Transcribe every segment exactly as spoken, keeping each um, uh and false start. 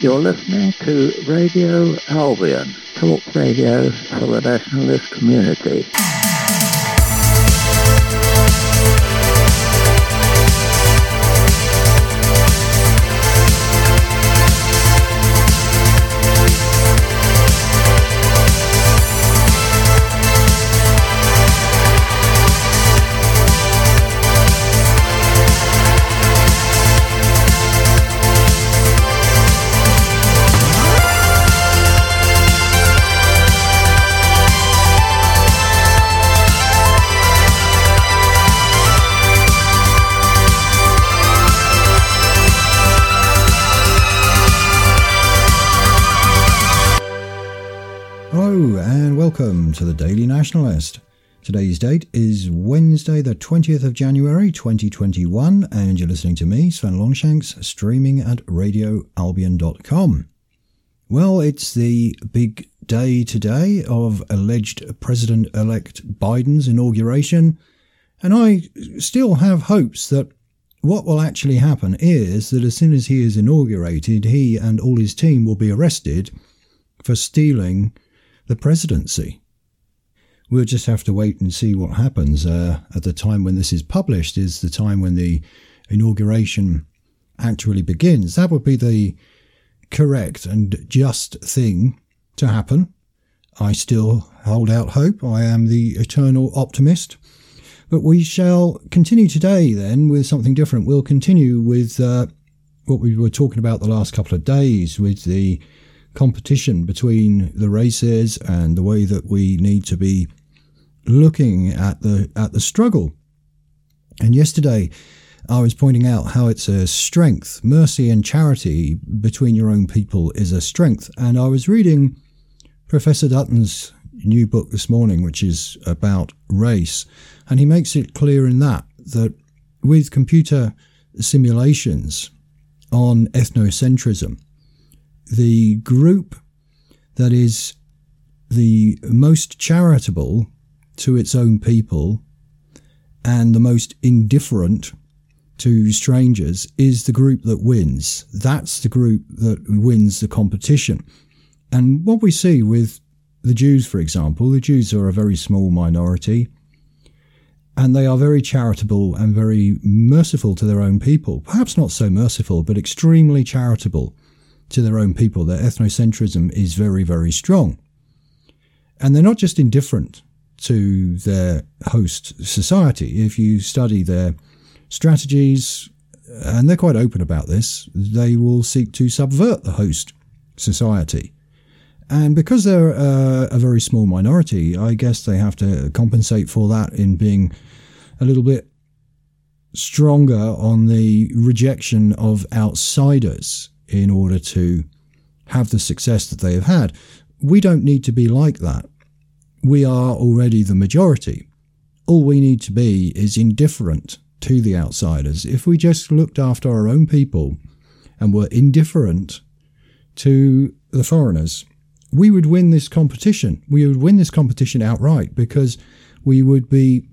You're listening to Radio Albion, talk radio for the nationalist community. Welcome to the Daily Nationalist. Today's date is Wednesday the twentieth of January twenty twenty-one, and you're listening to me, Sven Longshanks, streaming at radio albion dot com. Well, it's the big day today of alleged President-elect Biden's inauguration, and I still have hopes that what will actually happen is that as soon as he is inaugurated, he and all his team will be arrested for stealing the presidency. We'll just have to wait and see what happens. Uh, at the time when this is published is the time when the inauguration actually begins. That would be the correct and just thing to happen. I still hold out hope. I am the eternal optimist. But we shall continue today then with something different. We'll continue with uh, what we were talking about the last couple of days with the competition between the races and the way that we need to be looking at the at the struggle. And yesterday I was pointing out how it's a strength. Mercy and charity between your own people is a strength. And I was reading Professor Dutton's new book this morning, which is about race, and he makes it clear in that that with computer simulations on ethnocentrism, the group that is the most charitable to its own people and the most indifferent to strangers is the group that wins. That's the group that wins the competition. And what we see with the Jews, for example, the Jews are a very small minority, and they are very charitable and very merciful to their own people. Perhaps not so merciful, but extremely charitable to their own people. Their ethnocentrism is very, very strong. And they're not just indifferent to their host society. If you study their strategies, and they're quite open about this, they will seek to subvert the host society. And because they're uh, a very small minority, I guess they have to compensate for that in being a little bit stronger on the rejection of outsiders in order to have the success that they have had. We don't need to be like that. We are already the majority. All we need to be is indifferent to the outsiders. If we just looked after our own people and were indifferent to the foreigners, we would win this competition. We would win this competition outright because we would be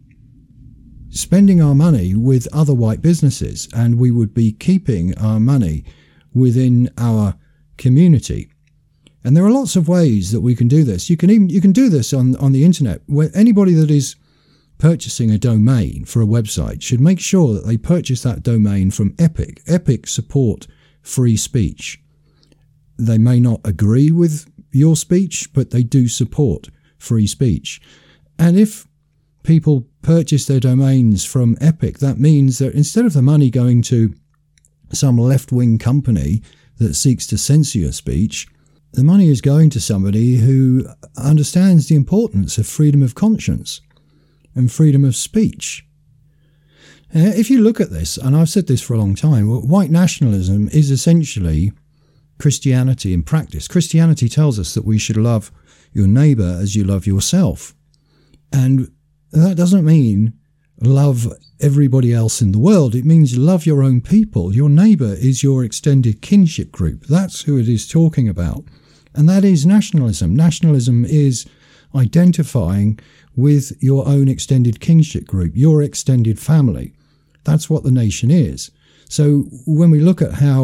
spending our money with other white businesses, and we would be keeping our money within our community. And there are lots of ways that we can do this. You can even you can do this on, on the internet, where anybody that is purchasing a domain for a website should make sure that they purchase that domain from Epic. Epic support free speech. They may not agree with your speech, but they do support free speech. And if people purchase their domains from Epic, that means that instead of the money going to some left-wing company that seeks to censor your speech, the money is going to somebody who understands the importance of freedom of conscience and freedom of speech. Uh, if you look at this, and I've said this for a long time, well, white nationalism is essentially Christianity in practice. Christianity tells us that we should love your neighbour as you love yourself. And that doesn't mean love everybody else in the world. It means love your own people. Your neighbour is your extended kinship group. That's who it is talking about. And that is nationalism. Nationalism is identifying with your own extended kinship group, your extended family. That's what the nation is. So when we look at how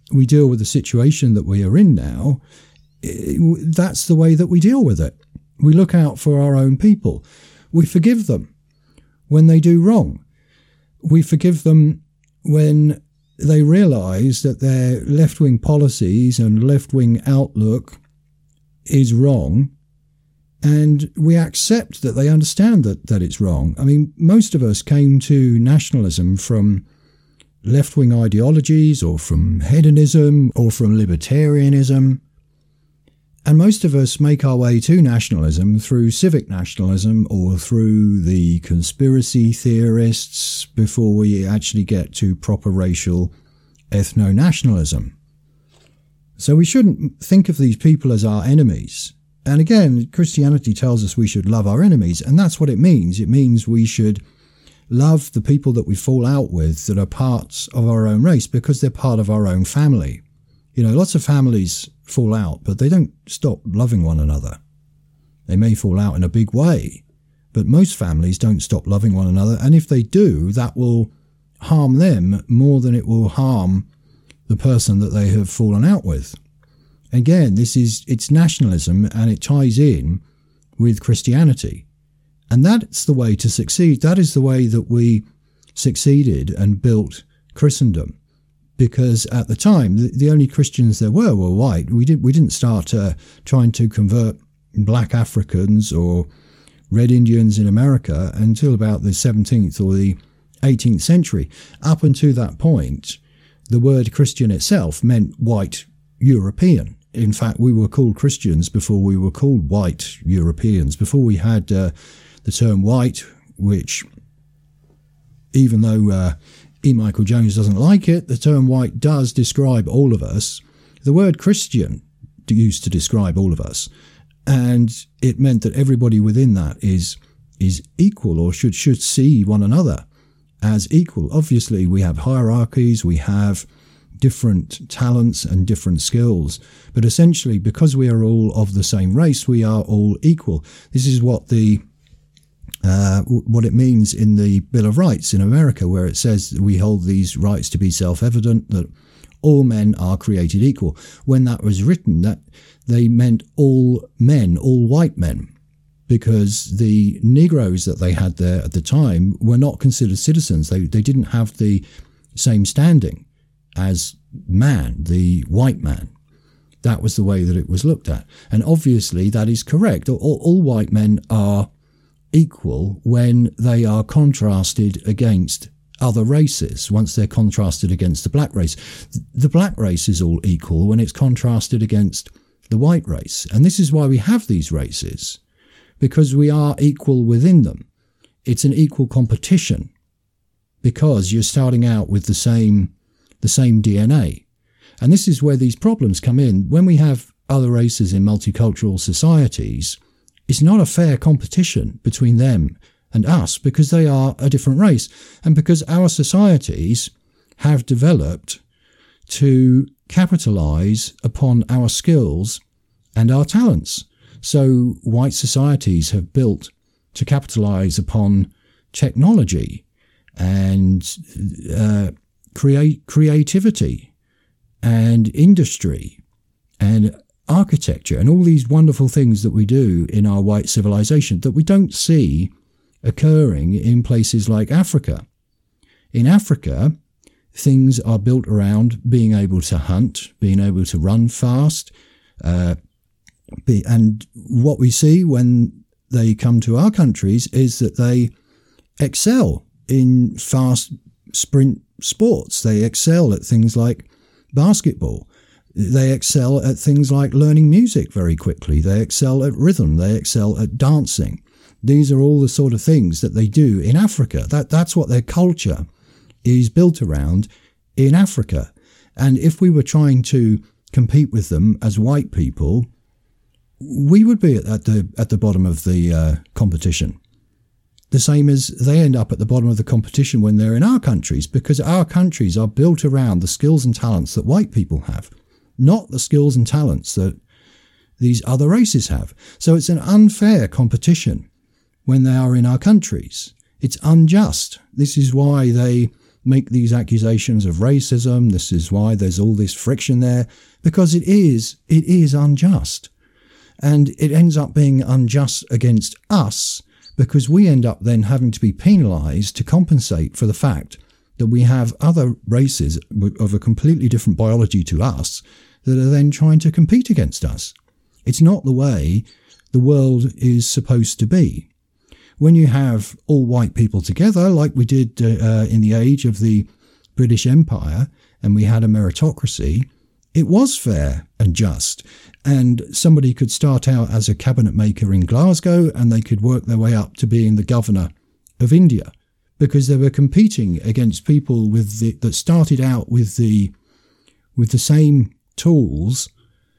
we deal with the situation that we are in now, that's the way that we deal with it. We look out for our own people. We forgive them when they do wrong. We forgive them when they realise that their left-wing policies and left-wing outlook is wrong, and we accept that they understand that, that it's wrong. I mean, most of us came to nationalism from left-wing ideologies or from hedonism or from libertarianism. And most of us make our way to nationalism through civic nationalism or through the conspiracy theorists before we actually get to proper racial ethno-nationalism. So we shouldn't think of these people as our enemies. And again, Christianity tells us we should love our enemies, and that's what it means. It means we should love the people that we fall out with that are parts of our own race because they're part of our own family. You know, lots of families fall out, but they don't stop loving one another. They may fall out in a big way, but most families don't stop loving one another, and if they do, that will harm them more than it will harm the person that they have fallen out with. Again, this is, it's nationalism, and it ties in with Christianity. And that's the way to succeed. That is the way that we succeeded and built Christendom. Because at the time, the, the only Christians there were were white. We, did, we didn't start uh, trying to convert black Africans or red Indians in America until about the seventeenth or the eighteenth century. Up until that point, the word Christian itself meant white European. In fact, we were called Christians before we were called white Europeans, before we had uh, the term white, which, even though uh, E. Michael Jones doesn't like it, the term white does describe all of us. The word Christian used to describe all of us, and it meant that everybody within that is is equal, or should should see one another as equal. Obviously, we have hierarchies, we have different talents and different skills, but essentially, because we are all of the same race, we are all equal. This is what the uh, what it means in the Bill of Rights in America, where it says we hold these rights to be self-evident, that all men are created equal. When that was written, that they meant all men, all white men, because the Negroes that they had there at the time were not considered citizens. They they didn't have the same standing as man, the white man. That was the way that it was looked at. And obviously that is correct. All, all white men are equal when they are contrasted against other races, once they're contrasted against the black race. The black race is all equal when it's contrasted against the white race. And this is why we have these races, because we are equal within them. It's an equal competition because you're starting out with the same the same D N A. And this is where these problems come in. When we have other races in multicultural societies, it's not a fair competition between them and us, because they are a different race, and because our societies have developed to capitalize upon our skills and our talents. So white societies have built to capitalize upon technology and uh, create creativity and industry and architecture and all these wonderful things that we do in our white civilization that we don't see occurring in places like Africa. In Africa, things are built around being able to hunt, being able to run fast, uh, be, and what we see when they come to our countries is that they excel in fast sprint sports. They excel at things like basketball. They excel at things like learning music very quickly. They excel at rhythm. They excel at dancing. These are all the sort of things that they do in Africa. That that's what their culture is built around in Africa. And if we were trying to compete with them as white people, we would be at the at the bottom of the uh, competition. The same as they end up at the bottom of the competition when they're in our countries, because our countries are built around the skills and talents that white people have, not the skills and talents that these other races have. So it's an unfair competition when they are in our countries. It's unjust. This is why they make these accusations of racism. This is why there's all this friction there, because it is, it is unjust. And it ends up being unjust against us because we end up then having to be penalised to compensate for the fact that we have other races of a completely different biology to us that are then trying to compete against us. It's not the way the world is supposed to be. When you have all white people together, like we did uh, in the age of the British Empire, and we had a meritocracy, it was fair and just. And somebody could start out as a cabinet maker in Glasgow, and they could work their way up to being the governor of India, because they were competing against people with the, that started out with the with the same tools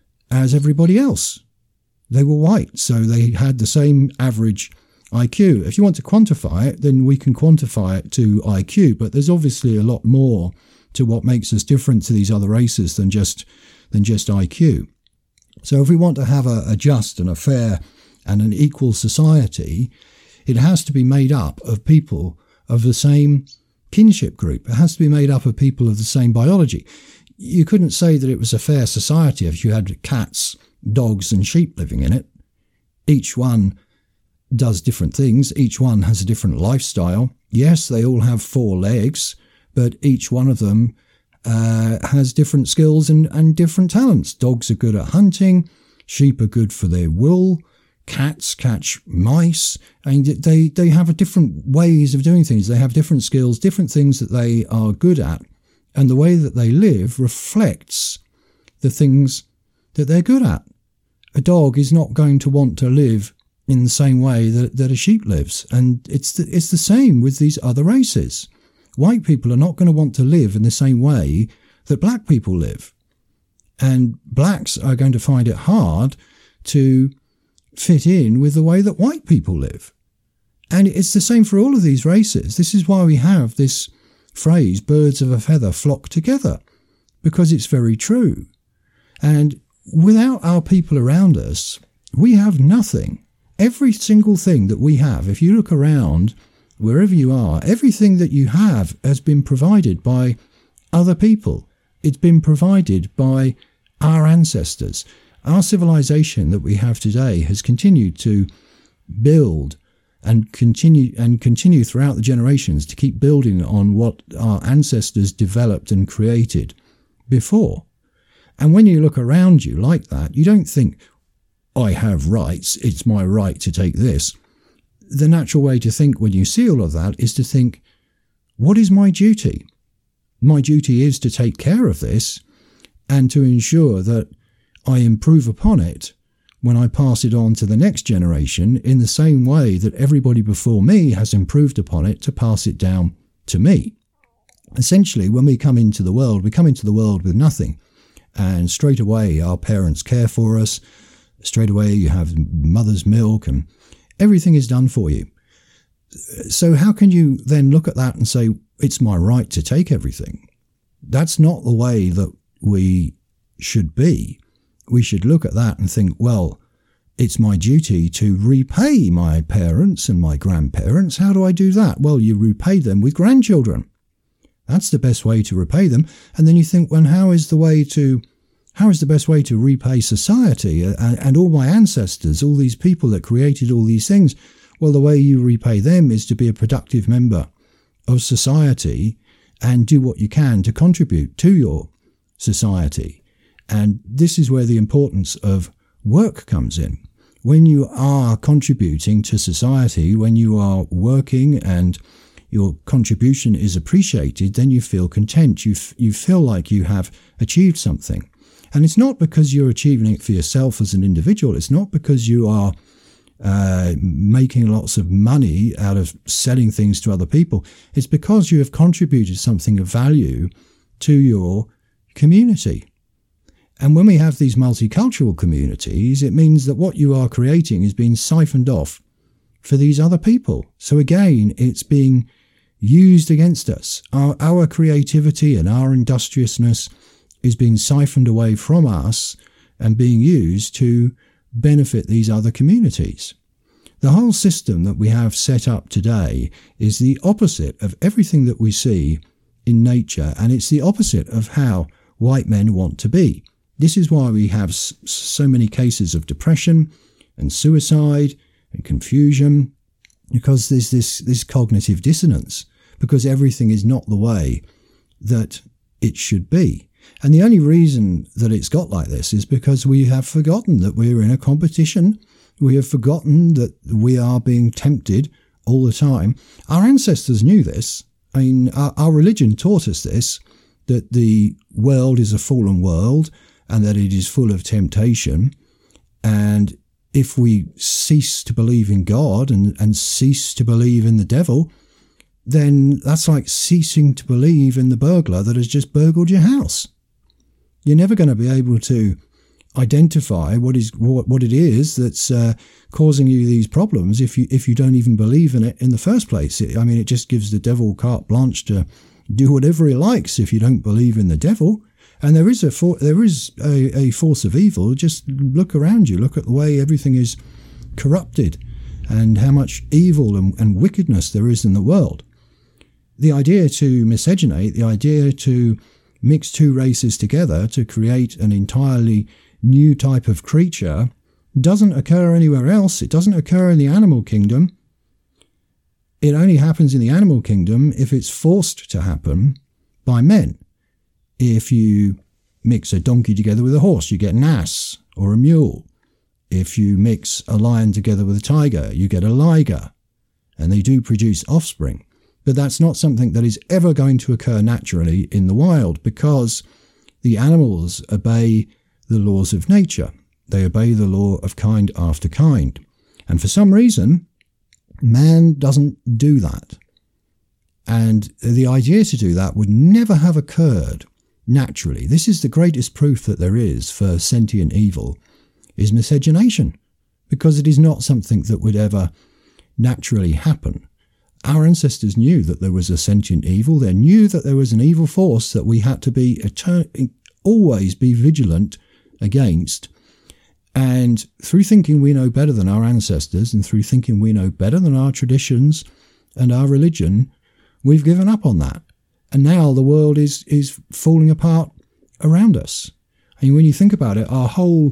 as everybody else. They were white, so they had the same average I Q. If you want to quantify it, then we can quantify it to I Q, but there's obviously a lot more to what makes us different to these other races than just than just I Q. So if we want to have a, a just and a fair and an equal society, it has to be made up of people of the same kinship group. It has to be made up of people of the same biology. You couldn't say that it was a fair society if you had cats, dogs and sheep living in it. Each one does different things. Each one has a different lifestyle. Yes, they all have four legs, but each one of them uh, has different skills and, and different talents. Dogs are good at hunting. Sheep are good for their wool. Cats catch mice. I mean, they, they have a different ways of doing things. They have different skills, different things that they are good at. And the way that they live reflects the things that they're good at. A dog is not going to want to live in the same way that, that a sheep lives. And it's the, it's the same with these other races. White people are not going to want to live in the same way that black people live. And blacks are going to find it hard to fit in with the way that white people live. And it's the same for all of these races. This is why we have this phrase, birds of a feather flock together, because it's very true. And without our people around us, we have nothing. Every single thing that we have, if you look around wherever you are, everything that you have has been provided by other people. It's been provided by our ancestors. Our civilization that we have today has continued to build and continue and continue throughout the generations to keep building on what our ancestors developed and created before. And when you look around you like that, you don't think, I have rights, it's my right to take this. The natural way to think when you see all of that is to think, what is my duty? My duty is to take care of this and to ensure that I improve upon it when I pass it on to the next generation in the same way that everybody before me has improved upon it to pass it down to me. Essentially, when we come into the world, we come into the world with nothing. And straight away, our parents care for us. Straight away, you have mother's milk and everything is done for you. So how can you then look at that and say, it's my right to take everything? That's not the way that we should be. We should look at that and think, well, it's my duty to repay my parents and my grandparents. How do I do that? Well, you repay them with grandchildren. That's the best way to repay them. And then you think, well, how is the way to, how is the best way to repay society and, and all my ancestors, all these people that created all these things? Well, the way you repay them is to be a productive member of society and do what you can to contribute to your society. And this is where the importance of work comes in. When you are contributing to society, when you are working and your contribution is appreciated, then you feel content. You, f- you feel like you have achieved something. And it's not because you're achieving it for yourself as an individual. It's not because you are uh, making lots of money out of selling things to other people. It's because you have contributed something of value to your community. And when we have these multicultural communities, it means that what you are creating is being siphoned off for these other people. So again, it's being used against us. Our, our creativity and our industriousness is being siphoned away from us and being used to benefit these other communities. The whole system that we have set up today is the opposite of everything that we see in nature, and it's the opposite of how white men want to be. This is why we have so many cases of depression and suicide and confusion, because there's this, this cognitive dissonance, because everything is not the way that it should be. And the only reason that it's got like this is because we have forgotten that we're in a competition. We have forgotten that we are being tempted all the time. Our ancestors knew this. I mean, our, our religion taught us this, that the world is a fallen world and that it is full of temptation. And if we cease to believe in God and, and cease to believe in the devil, then that's like ceasing to believe in the burglar that has just burgled your house. You're never going to be able to identify what is what, what it is that's uh, causing you these problems if you if you don't even believe in it in the first place. It, I mean, it just gives the devil carte blanche to do whatever he likes if you don't believe in the devil. And there is a for, there is a, a force of evil. Just look around you. Look at the way everything is corrupted and how much evil and, and wickedness there is in the world. The idea to miscegenate, the idea to mix two races together to create an entirely new type of creature doesn't occur anywhere else. It doesn't occur in the animal kingdom. It only happens in the animal kingdom if it's forced to happen by men. If you mix a donkey together with a horse, you get an ass or a mule. If you mix a lion together with a tiger, you get a liger. And they do produce offspring. But that's not something that is ever going to occur naturally in the wild, because the animals obey the laws of nature. They obey the law of kind after kind. And for some reason, man doesn't do that. And the idea to do that would never have occurred naturally. This is the greatest proof that there is for sentient evil, is miscegenation, because it is not something that would ever naturally happen. Our ancestors knew that there was a sentient evil. They knew that there was an evil force that we had to be etern- always be vigilant against. And through thinking we know better than our ancestors, and through thinking we know better than our traditions and our religion, we've given up on that. And now the world is, is falling apart around us. I mean, when you think about it, our whole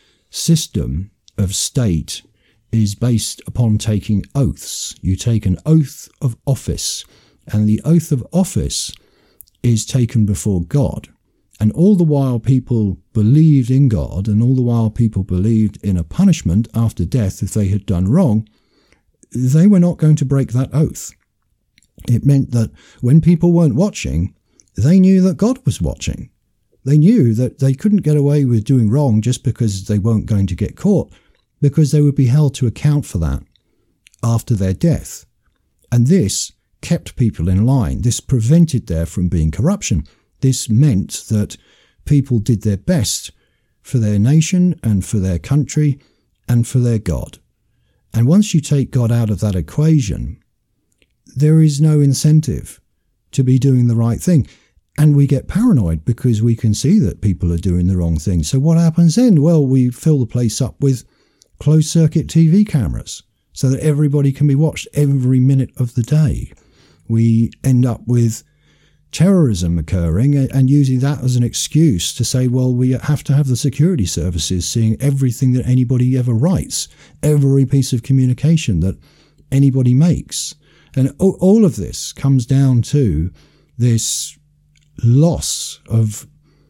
system of state is based upon taking oaths. You take an oath of office, and the oath of office is taken before God. And all the while people believed in God, and all the while people believed in a punishment after death if they had done wrong, they were not going to break that oath. It meant that when people weren't watching, they knew that God was watching. They knew that they couldn't get away with doing wrong just because they weren't going to get caught, because they would be held to account for that after their death. And this kept people in line. This prevented there from being corruption. This meant that people did their best for their nation and for their country and for their God. And once you take God out of that equation, there is no incentive to be doing the right thing. And we get paranoid because we can see that people are doing the wrong thing. So what happens then? Well, we fill the place up with closed-circuit T V cameras so that everybody can be watched every minute of the day. We end up with terrorism occurring and using that as an excuse to say, well, we have to have the security services seeing everything that anybody ever writes, every piece of communication that anybody makes. And all of this comes down to this loss of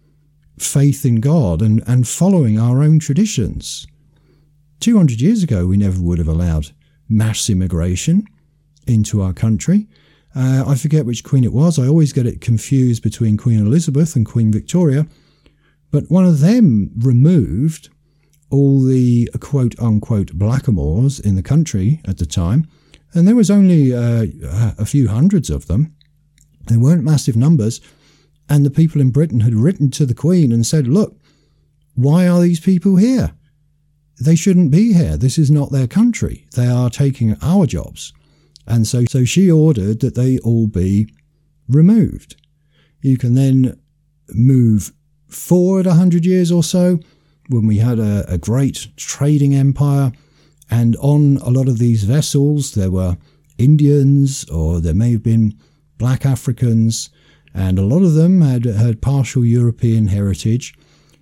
faith in God and, and following our own traditions. two hundred years ago, we never would have allowed mass immigration into our country. Uh, I forget which queen it was. I always get it confused between Queen Elizabeth and Queen Victoria. But one of them removed all the quote-unquote blackamoors in the country at the time. And there was only uh, a few hundreds of them. They weren't massive numbers. And the people in Britain had written to the Queen and said, look, why are these people here? They shouldn't be here. This is not their country. They are taking our jobs. And so, so she ordered that they all be removed. You can then move forward a hundred years or so when we had a, a great trading empire. And on a lot of these vessels, there were Indians, or there may have been black Africans, and a lot of them had, had partial European heritage,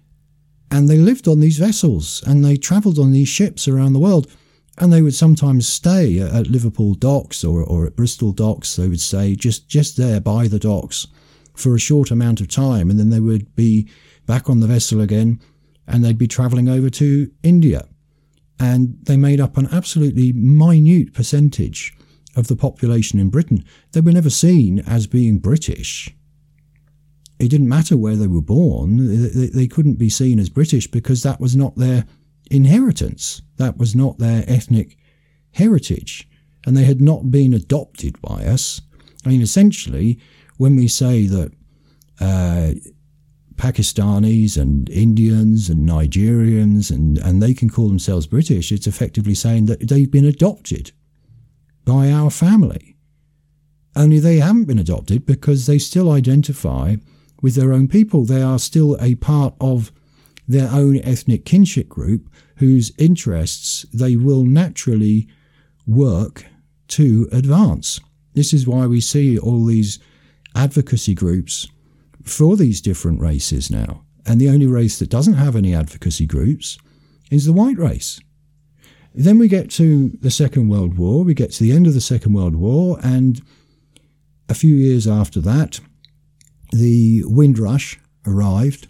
and they lived on these vessels, and they travelled on these ships around the world, and they would sometimes stay at Liverpool docks or, or at Bristol docks. They would stay just, just there by the docks for a short amount of time, and then they would be back on the vessel again, and they'd be travelling over to India. And they made up an absolutely minute percentage of the population in Britain. They were never seen as being British. It didn't matter where they were born. They, they couldn't be seen as British because that was not their inheritance. That was not their ethnic heritage. And they had not been adopted by us. I mean, essentially, when we say that uh, Pakistanis and Indians and Nigerians and, and they can call themselves British, it's effectively saying that they've been adopted by our family. Only they haven't been adopted because they still identify with their own people. They are still a part of their own ethnic kinship group whose interests they will naturally work to advance. This is why we see all these advocacy groups for these different races now. And the only race that doesn't have any advocacy groups is the white race. Then we get to the Second World War. We get to the end of the Second World War, and a few years after that, the Windrush arrived,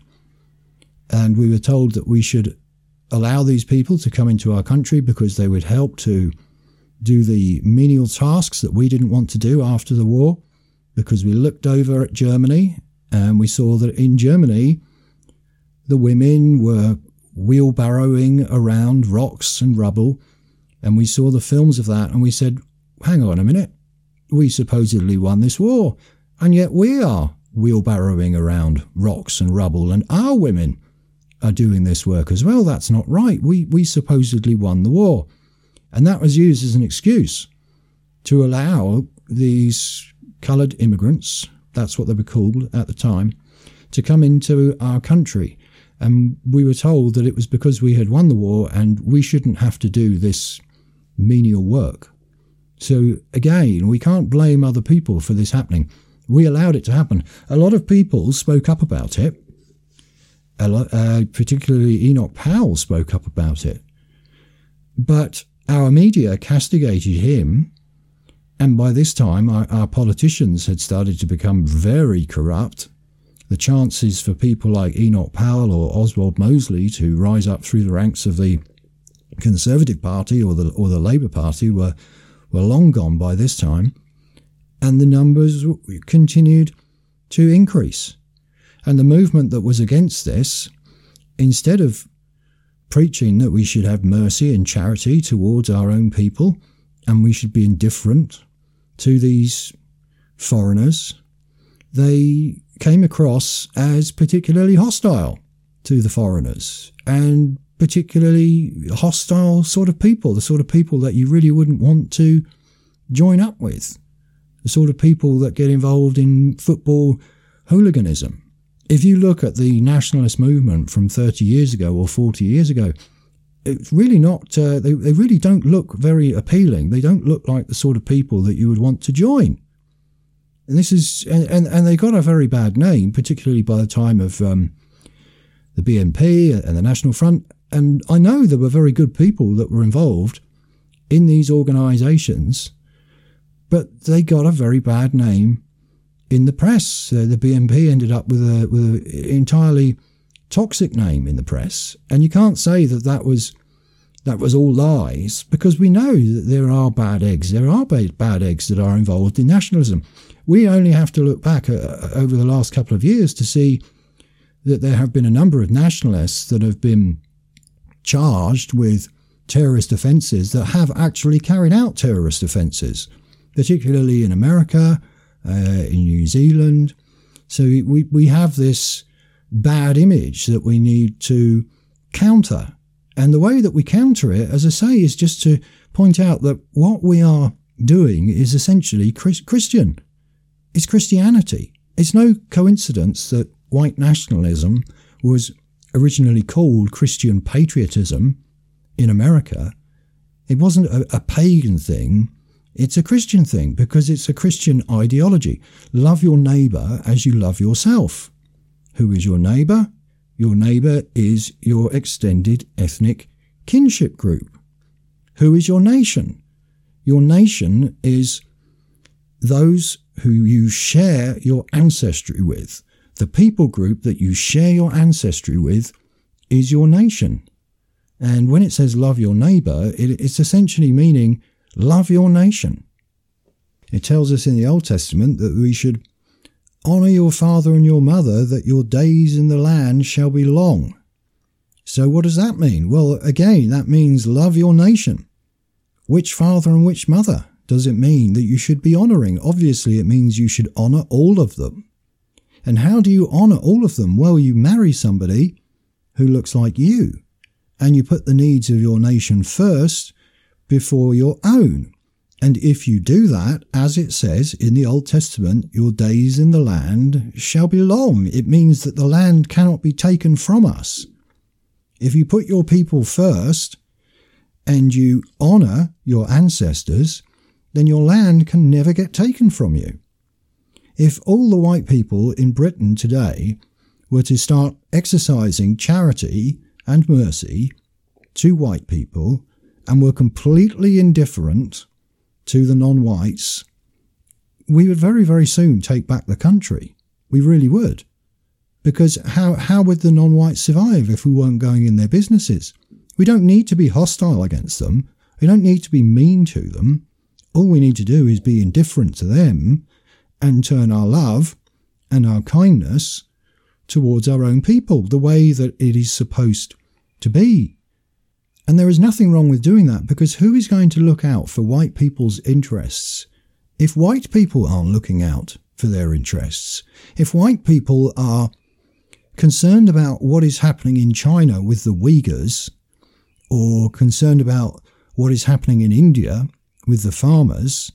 and we were told that we should allow these people to come into our country because they would help to do the menial tasks that we didn't want to do after the war, because we looked over at Germany and we saw that in Germany the women were wheelbarrowing around rocks and rubble, and we saw the films of that and we said, hang on a minute, we supposedly won this war, and yet we are wheelbarrowing around rocks and rubble, and our women are doing this work as well. That's not right. We we supposedly won the war. And that was used as an excuse to allow these coloured immigrants, that's what they were called at the time, to come into our country. And we were told that it was because we had won the war and we shouldn't have to do this menial work. So again, we can't blame other people for this happening. We allowed it to happen. A lot of people spoke up about it. A lot, uh, particularly Enoch Powell spoke up about it. But our media castigated him, and by this time our, our politicians had started to become very corrupt. The chances for people like Enoch Powell or Oswald Mosley to rise up through the ranks of the Conservative Party or the or the Labour Party were were long gone by this time, and the numbers continued to increase. And the movement that was against this, instead of preaching that we should have mercy and charity towards our own people and we should be indifferent to these foreigners, they came across as particularly hostile to the foreigners and particularly hostile sort of people, the sort of people that you really wouldn't want to join up with, the sort of people that get involved in football hooliganism. If you look at the nationalist movement from thirty years ago or forty years ago, it's really not, uh, they, they really don't look very appealing. They don't look like the sort of people that you would want to join. And this is, and, and, and they got a very bad name, particularly by the time of um, the B N P and the National Front. And I know there were very good people that were involved in these organisations, but they got a very bad name in the press. Uh, the B N P ended up with a with an entirely toxic name in the press, and you can't say that that was that was all lies, because we know that there are bad eggs. There are bad, bad eggs that are involved in nationalism. We only have to look back uh, over the last couple of years to see that there have been a number of nationalists that have been charged with terrorist offences that have actually carried out terrorist offences, particularly in America, Uh, in New Zealand. So we, we have this bad image that we need to counter. And the way that we counter it, as I say, is just to point out that what we are doing is essentially Chris- Christian. It's Christianity. It's no coincidence that white nationalism was originally called Christian patriotism in America. It wasn't a, a pagan thing. It's a Christian thing because it's a Christian ideology. Love your neighbour as you love yourself. Who is your neighbour? Your neighbour is your extended ethnic kinship group. Who is your nation? Your nation is those who you share your ancestry with. The people group that you share your ancestry with is your nation. And when it says love your neighbour, it, it's essentially meaning love your nation. It tells us in the Old Testament that we should honour your father and your mother, that your days in the land shall be long. So what does that mean? Well, again, that means love your nation. Which father and which mother does it mean that you should be honouring? Obviously, it means you should honour all of them. And how do you honour all of them? Well, you marry somebody who looks like you, and you put the needs of your nation first before your own. And if you do that, as it says in the Old Testament, your days in the land shall be long. It means that the land cannot be taken from us. If you put your people first and you honour your ancestors, then your land can never get taken from you. If all the white people in Britain today were to start exercising charity and mercy to white people and were completely indifferent to the non-whites, we would very, very soon take back the country. We really would. Because how, how would the non-whites survive if we weren't going in their businesses? We don't need to be hostile against them. We don't need to be mean to them. All we need to do is be indifferent to them and turn our love and our kindness towards our own people, the way that it is supposed to be. And there is nothing wrong with doing that, because who is going to look out for white people's interests if white people aren't looking out for their interests? If white people are concerned about what is happening in China with the Uyghurs, or concerned about what is happening in India with the farmers,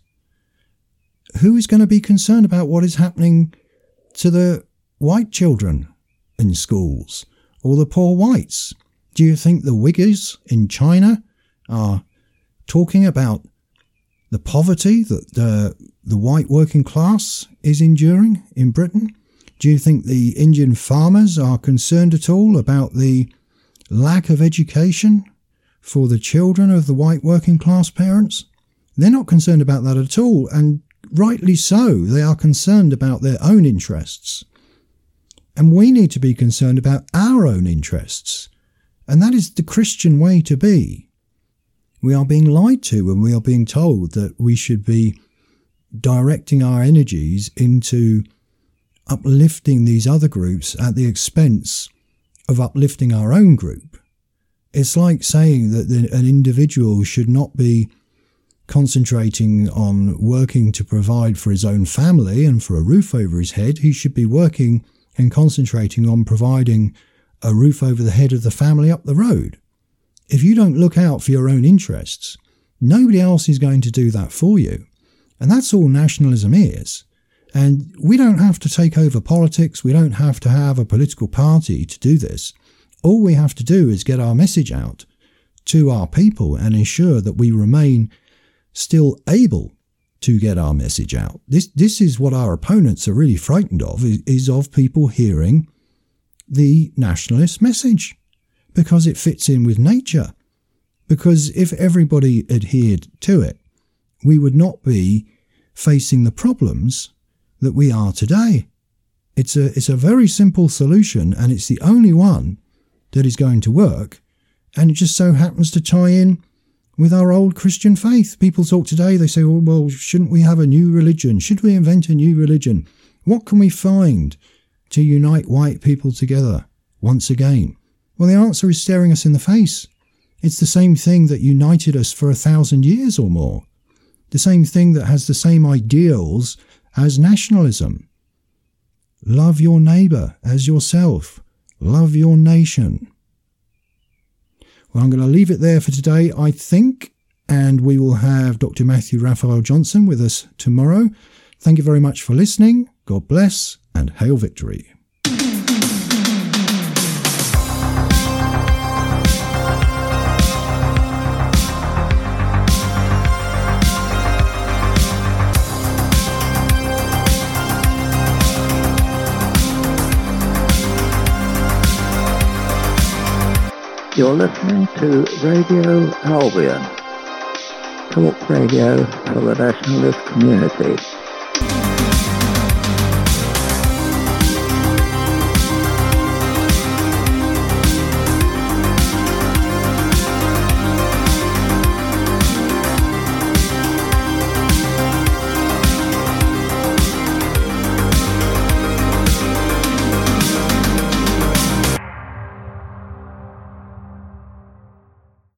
who is going to be concerned about what is happening to the white children in schools, or the poor whites? Do you think the Uyghurs in China are talking about the poverty that the, the white working class is enduring in Britain? Do you think the Indian farmers are concerned at all about the lack of education for the children of the white working class parents? They're not concerned about that at all, and rightly so. They are concerned about their own interests. And we need to be concerned about our own interests. And that is the Christian way to be. We are being lied to when we are being told that we should be directing our energies into uplifting these other groups at the expense of uplifting our own group. It's like saying that the, an individual should not be concentrating on working to provide for his own family and for a roof over his head. He should be working and concentrating on providing a roof over the head of the family up the road. If you don't look out for your own interests, nobody else is going to do that for you. And that's all nationalism is. And we don't have to take over politics. We don't have to have a political party to do this. All we have to do is get our message out to our people and ensure that we remain still able to get our message out. This this is what our opponents are really frightened of, is, is of people hearing the nationalist message, because it fits in with nature. Because if everybody adhered to it, we would not be facing the problems that we are today. It's a it's a very simple solution, and it's the only one that is going to work, and it just so happens to tie in with our old Christian faith. People talk today, they say, well, well, shouldn't we have a new religion? Should we invent a new religion? What can we find to unite white people together once again? Well, the answer is staring us in the face. It's the same thing that united us for a thousand years or more. The same thing that has the same ideals as nationalism. Love your neighbour as yourself. Love your nation. Well, I'm going to leave it there for today, I think, and we will have Doctor Matthew Raphael Johnson with us tomorrow. Thank you very much for listening. God bless, and hail victory. You're listening to Radio Albion, talk radio for the nationalist community.